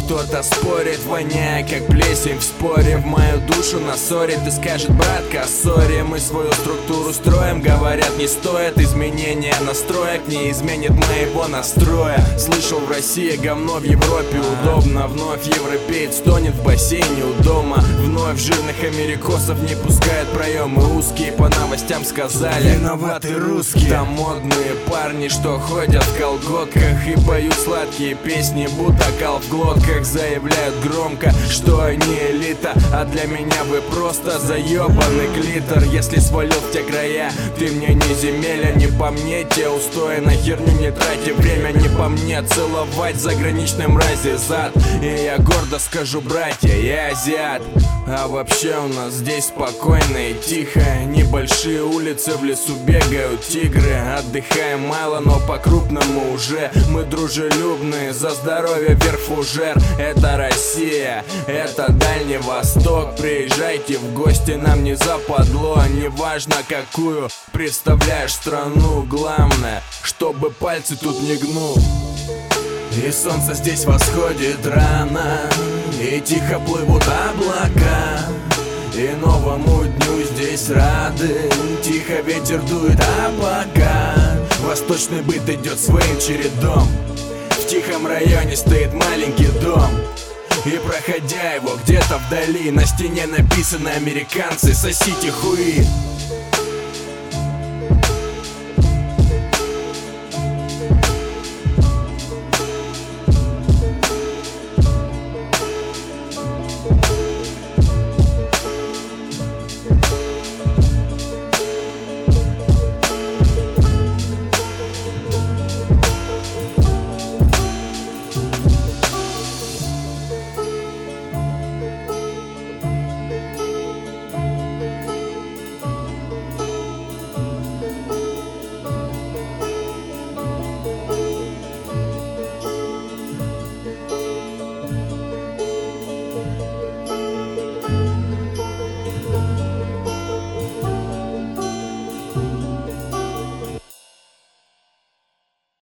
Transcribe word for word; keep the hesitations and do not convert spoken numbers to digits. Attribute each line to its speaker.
Speaker 1: Кто-то спорит, воняя как плесень в споре. В мою душу насорит и скажет: братка, сори. Мы свою структуру строим, говорят, не стоит. Изменения настроек не изменит моего настроя. Слышал, в России говно, в Европе удобно. Вновь европеец тонет в бассейне у дома. Вновь жирных америкосов не пускают проемы узкие. По новостям сказали: виноваты русские. Там модные парни, что ходят в колготках и поют сладкие песни, будто кал в глотках. Заявляют громко, что они элита, а для меня вы просто заебанный клитор. Если свалил в те края, ты мне не земеля, не по мне те устои. На херню не трати время, не по мне целовать заграничной мрази зад. И я гордо скажу: братья, я азиат. А вообще у нас здесь спокойно и тихо. Небольшие улицы, в лесу бегают тигры. Отдыхаем мало, но по-крупному уже. Мы дружелюбные, за здоровье вверх фужер. Это Россия, это Дальний Восток. Приезжайте в гости, нам не западло. Неважно какую представляешь страну, главное, чтобы пальцы тут не гнул. И солнце здесь восходит рано, и тихо плывут облака. И новому дню здесь рады, тихо ветер дует, а пока восточный быт идет своим чередом. В тихом районе стоит маленький дом, и проходя его где-то вдали, на стене написано: американцы, сосите хуи.